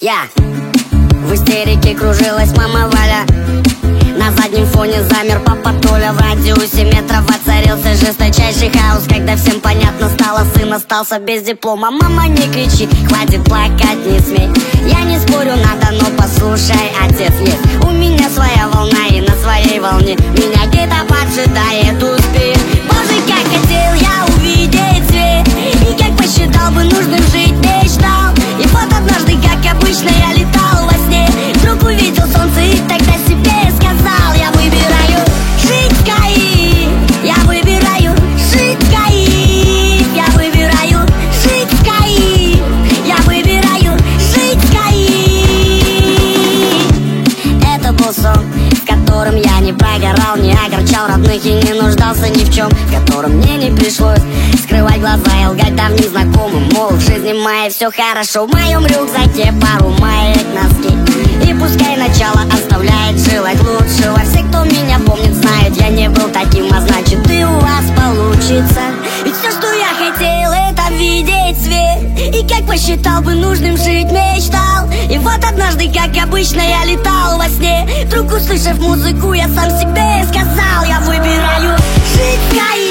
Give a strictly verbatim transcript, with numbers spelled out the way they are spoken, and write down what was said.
Я в истерике кружилась мама Валя. На заднем фоне замер папа Толя. В радиусе метров воцарился жесточайший хаос, когда всем понятно стало, сын остался без диплома. Мама, не кричи, хватит плакать, не смей. Я не спорю, надо, но послушай, отец есть. У меня своя волна, и на своей волне меня где-то поджидает успех. Боже, как хотел я увидеть свет, и как посчитал бы нужным жить, мечтал. И вот однажды, как обычно, я летал во сне, вдруг увидел солнце и тогда себе сказал: я выбираю жить в Каире, я выбираю жить в Каире, я выбираю жить в Каире, я выбираю жить в Каире. Это был сон, в котором я не прогорал, не огорчал родных и не нуждался ни в чем, в котором мне не пришлось скрывать глаза и лгать давним незнакомым, мол, в жизни моей все хорошо. В моем рюкзаке пару маек, носки, и пускай начало оставляет желать лучшего. Все, кто меня помнит, знают, я не был таким, а значит и у вас получится. Ведь все, что я хотел, это видеть свет, и как посчитал бы нужным жить, мечтал. И вот однажды, как обычно, я летал во сне, вдруг услышав музыку, я сам себе сказал: я выбираю жить в Каире.